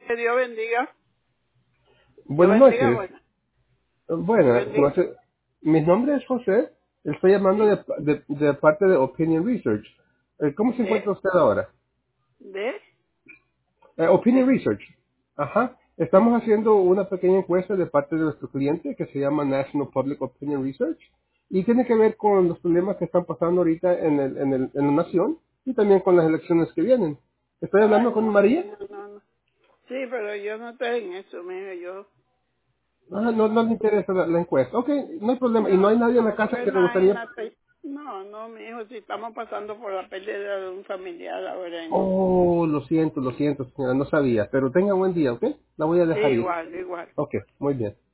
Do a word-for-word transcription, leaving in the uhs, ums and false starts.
Que Dios bendiga. Dios Buenas bendiga, noches. bueno. Dios Bueno, bendiga. no sé, mi nombre es José. Estoy llamando ¿Sí? de, de, de parte de Opinion Research. Eh, ¿Cómo se encuentra ¿De? usted ahora? ¿De? Eh, Opinion ¿De? Research. Ajá. Estamos haciendo una pequeña encuesta de parte de nuestro cliente que se llama National Public Opinion Research y tiene que ver con los problemas que están pasando ahorita en, el, en, el, en la nación y también con las elecciones que vienen. ¿Estoy Ay, hablando con no, María? no, no, no. Sí, pero yo no estoy en eso, mira, yo... Ah, no, no le interesa la, la encuesta. Ok, no hay problema. ¿Y no No, hay nadie en la no, casa porque que le no hay gustaría? nada. No, no, mi hijo, si estamos pasando por la pérdida de un familiar ahora y no. Oh, lo siento, lo siento, señora, no sabía. Pero tenga buen día, ¿ok? La voy a dejar ir. Igual, igual. Ok, muy bien.